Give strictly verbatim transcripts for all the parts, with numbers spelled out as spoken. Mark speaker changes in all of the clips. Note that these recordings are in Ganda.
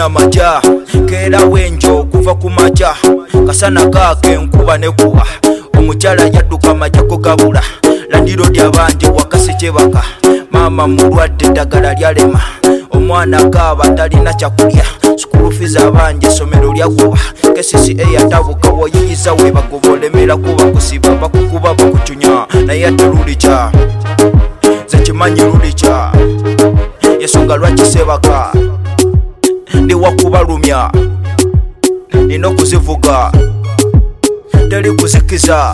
Speaker 1: funa maja keera wenjo kuva ku maja kasana kaake nkuba nekuwa omukyala yadduka majako gabula landiro lyabandi wakasi kyebaka mama mulwadde eddagala lyalema omwana kaaba talina kyakulya sukulu fees abanje essomero lyagoba K C C A yatabuka woyiyiza webagobolemera kuba kusiba bakukuba bakucunya naye ate lulikya nze kimanyi lulikya yensonga lwaki sebaka ndi wakubalumya nina okuzivuga teri kuzikiza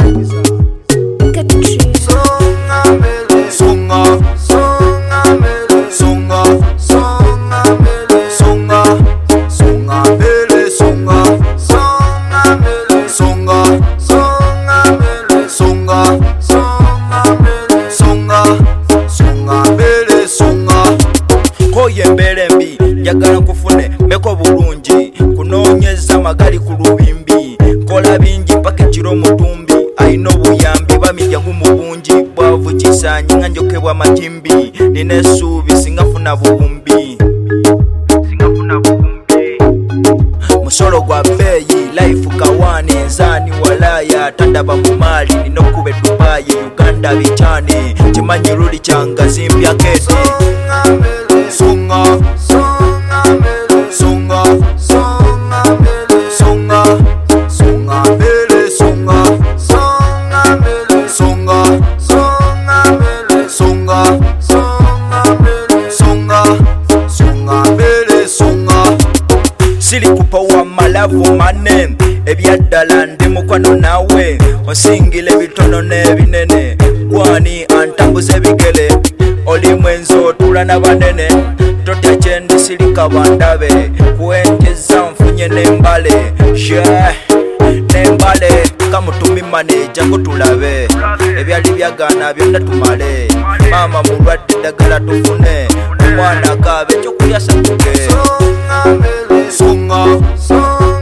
Speaker 1: songa songa songa songa songa songa mbele songa songa mbele songa songa mbele songa songa mbele songa songa mbele songa koye mbele mbi njagala nkufune meko bulungi kunoonyeza magali ku lubimbi kola bingi mpaka ekiro mutumbi ayina obuyambi bamijjangu mu bungi bwavu kisanyi nga njokebwa majimbi nina essuubi singafuna buwumbi singafuna buwumbi musolo gwa bbeeyi life kawaani enzaani walaya tandaba mu maali nina okuba edubaayi uganda bikyani kimanyi luli kyangazi mpya kete songa songa songa songa songa songa mbele songa songa mbele songa songa mbele songa songa mbele songa songa mbele songa siri kupawa malavu mane ebyaddala ndi mukwano nawe osingile bitono n'ebinene gwani antambuza ebigere oli mwenzo tula n'abanene totya kyendisirika bandabe kuwenjeza nfunye n'embale je n'embale kamutumi maneja kutulabe ebyali byagana byonna tumale mama mulwadde eddagala tufune omwana kaabe ekyokulya satuke songa songa